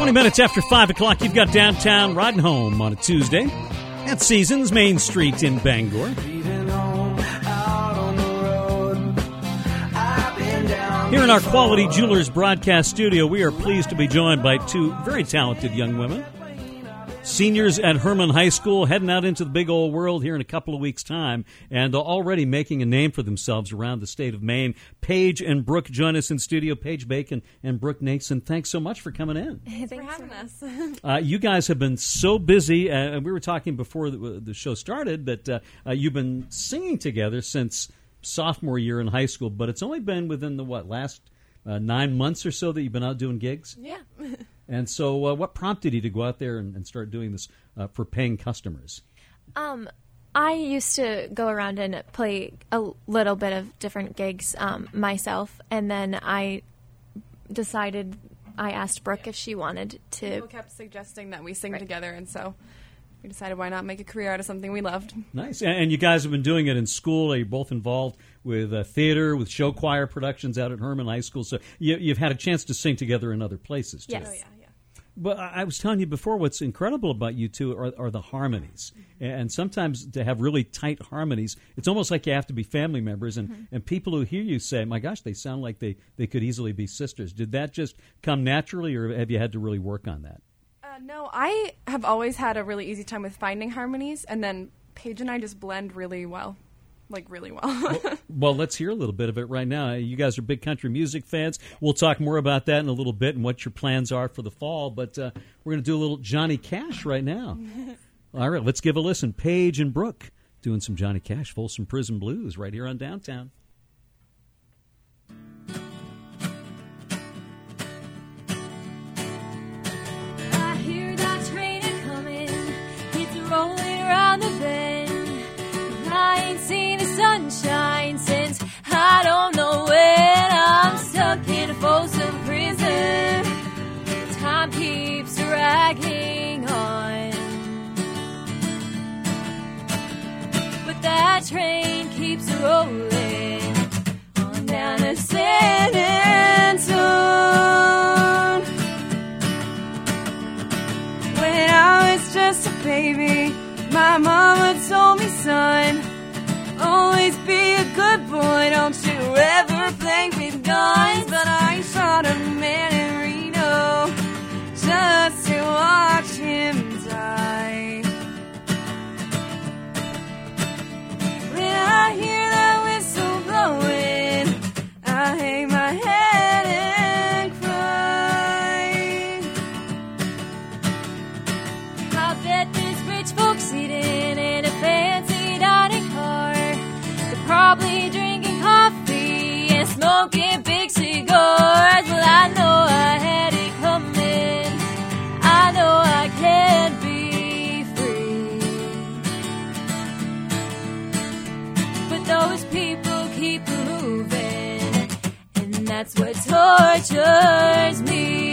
20 minutes after 5 o'clock, you've got Downtown riding home on a Tuesday at Seasons, Main Street in Bangor. Here in our Quality Jewelers broadcast studio, we are pleased to be joined by two very talented young women. Seniors at Herman High School, heading out into the big old world here in a couple of weeks' time, and already making a name for themselves around the state of Maine. Paige and Brooke join us in studio. Paige Bacon and Brooke Nason, thanks so much for coming in. Thanks for having us. You guys have been so busy. We were talking before the show started that you've been singing together since sophomore year in high school, but it's only been within the, last 9 months or so that you've been out doing gigs? Yeah. And so what prompted you to go out there and start doing this for paying customers? I used to go around and play a little bit of different gigs myself, and then I asked Brooke if she wanted to. People kept suggesting that we sing together, and so we decided why not make a career out of something we loved. Nice. And you guys have been doing it in school. Are you both involved with theater, with show choir productions out at Herman High School? So you've had a chance to sing together in other places, too. Yes. Oh, yeah. But I was telling you before, what's incredible about you two are the harmonies. And sometimes to have really tight harmonies, it's almost like you have to be family members. And people who hear you say, my gosh, they sound like they could easily be sisters. Did that just come naturally, or have you had to really work on that? No, I have always had a really easy time with finding harmonies, and then Paige and I just blend really well. Like, really well. Well, let's hear a little bit of it right now. You guys are big country music fans. We'll talk more about that in a little bit and what your plans are for the fall, but we're going to do a little Johnny Cash right now. All right, let's give a listen. Paige and Brooke doing some Johnny Cash, Folsom Prison Blues, right here on Downtown. I hear that train a-coming, it's rolling around the bend. I ain't seen the sunshine since I don't know when. I'm stuck in a Folsom prison. Time keeps dragging on, but that train keeps rolling on down to San Antone. When I was just a baby, my mama told me, son, always be a good boy, don't you ever play with guns. But I shot a man in Reno just to watch him die. When I hear that whistle blowing, I hang my head and cry. I bet there's rich folks eating in a fancy dining car. They're probably drinking coffee and smoking big cigars. Well, I know I had it coming. I know I can be free. But those people keep moving, and that's what tortures me.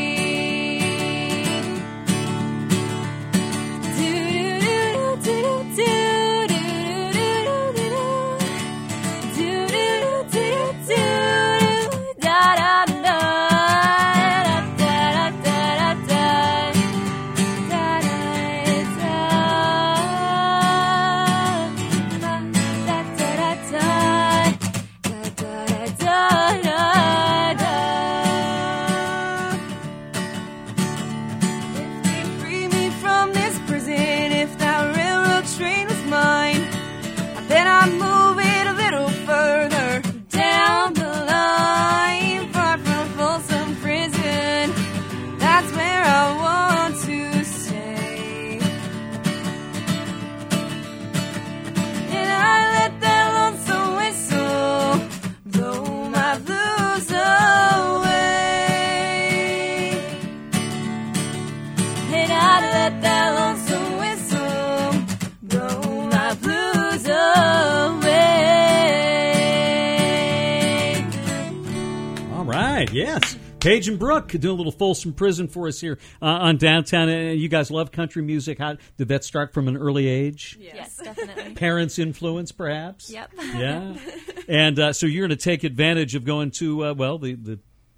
Yes. Paige and Brooke doing a little Folsom Prison for us here on Downtown. You guys love country music. How did that start from an early age? Yes, definitely. Parents' influence, perhaps? Yep. Yeah. And so you're going to take advantage of going to, the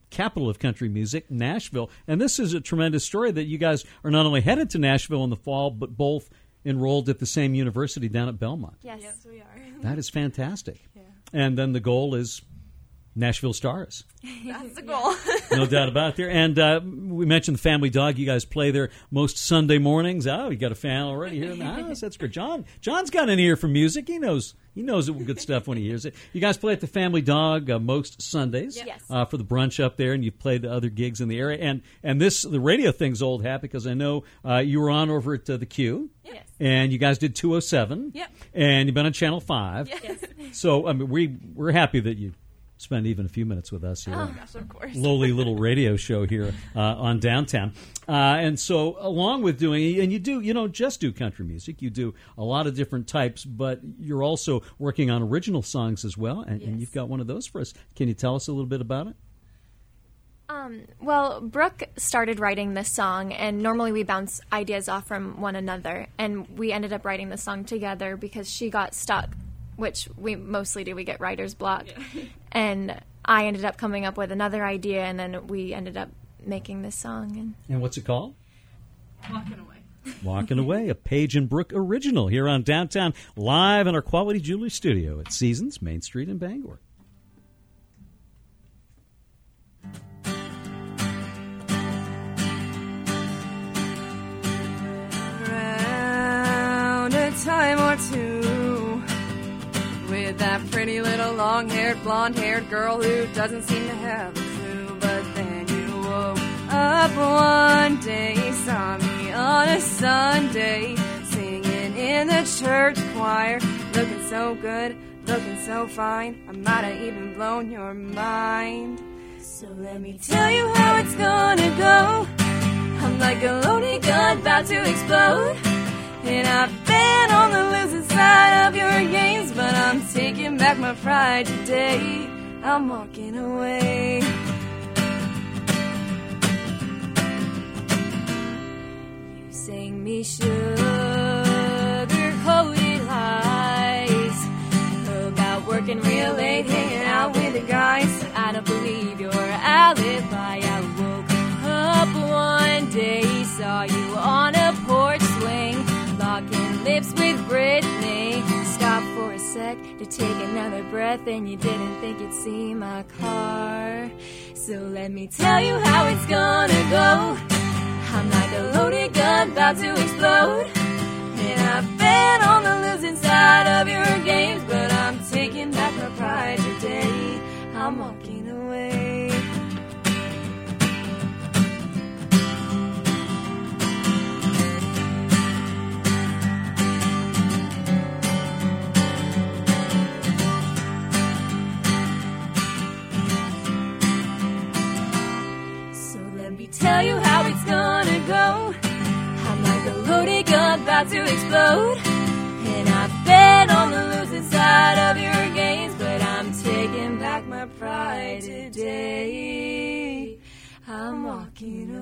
capital of country music, Nashville. And this is a tremendous story that you guys are not only headed to Nashville in the fall, but both enrolled at the same university down at Belmont. Yes. Yes, we are. That is fantastic. Yeah. And then the goal is Nashville Stars. That's the goal. No doubt about it there. And we mentioned the Family Dog. You guys play there most Sunday mornings. Oh, you got a fan already here in the house. That's great. John's got an ear for music. He knows good stuff when he hears it. You guys play at the Family Dog most Sundays. Yes. For the brunch up there, and you've played the other gigs in the area. And the radio thing's old hat because I know you were on over at the Q. Yes. And you guys did 207. Yep. And you've been on Channel 5. Yes. So I mean, we're happy that you spend even a few minutes with us here. Oh, gosh, of course. Lowly little radio show here on Downtown. And so along with doing, and you don't just do country music, you do a lot of different types, but you're also working on original songs as well, and you've got one of those for us. Can you tell us a little bit about it? Well, Brooke started writing this song, and normally we bounce ideas off from one another, and we ended up writing the song together because she got stuck, which we mostly do. We get writer's block. Yeah. And I ended up coming up with another idea, and then we ended up making this song. And what's it called? Walking Away. Walking Away, a Page and Brooke original here on Downtown, live in our Quality Jewelry studio at Seasons, Main Street in Bangor. Around a time or two, with that pretty little long-haired, blonde-haired girl who doesn't seem to have a clue. But then you woke up one day, saw me on a Sunday, singing in the church choir, looking so good, looking so fine, I might have even blown your mind. So let me tell you how it's gonna go. I'm like a loaded gun about to explode, and I've been on the losing side of your games, but I'm taking back my pride today. I'm walking away. You sang me sugar-coated lies about working real late, hanging out with the guys. I don't believe your alibi. I woke up one day, saw you on a porch swing, locking lips with Brittany. Stopped for a sec to take another breath, and you didn't think you'd see my car. So let me tell you how it's gonna go. I'm like a loaded gun about to explode, and I've been on the losing side of your games, but I'm taking back my pride today. I'm walking away. Tell you how it's gonna go. I'm like a loaded gun about to explode, and I've been on the losing side of your games, but I'm taking back my pride today. I'm walking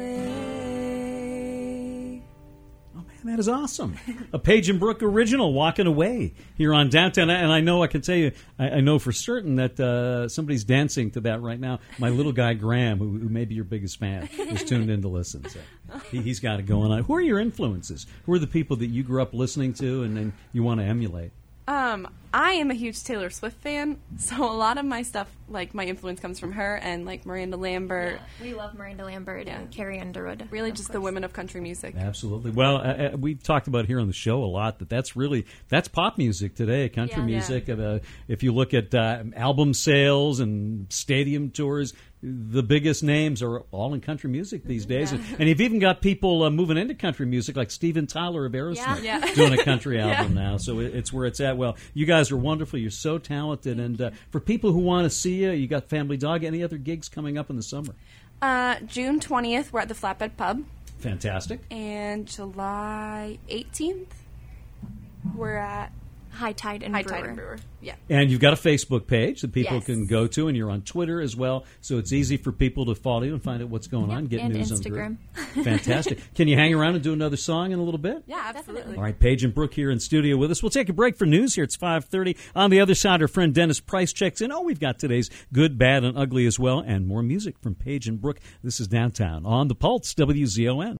away. Oh, man, that is awesome. A Page and Brooke original, Walking Away, here on Downtown. And I know, I can tell you, I know for certain that somebody's dancing to that right now. My little guy, Graham, who may be your biggest fan, is tuned in to listen. So he's got it going on. Who are your influences? Who are the people that you grew up listening to and then you want to emulate? I am a huge Taylor Swift fan, so a lot of my stuff, like my influence comes from her and like Miranda Lambert. Yeah, we love Miranda Lambert and Carrie Underwood. Really just the women of country music. Absolutely. Well, we've talked about here on the show a lot that's pop music today, country music. Yeah. If you look at album sales and stadium tours, the biggest names are all in country music these days. Yeah. And you've even got people moving into country music like Steven Tyler of Aerosmith doing a country album now. So it's where it's at. Well, you guys are wonderful. You're so talented. And for people who want to see you got Family Dog. Any other gigs coming up in the summer? June 20th, we're at the Flatbed Pub. Fantastic. And July 18th, we're at High Tide and High Brewer. Tide and Brewer. Yeah. And you've got a Facebook page that people Yes. can go to, and you're on Twitter as well, so it's easy for people to follow you and find out what's going on, get and news Instagram. on the group. Fantastic. Can you hang around and do another song in a little bit? Yeah, absolutely. All right, Paige and Brooke here in studio with us. We'll take a break for news here. It's 5:30. On the other side, our friend Dennis Price checks in. Oh, we've got today's good, bad, and ugly as well, and more music from Paige and Brooke. This is Downtown on the Pulse, WZON.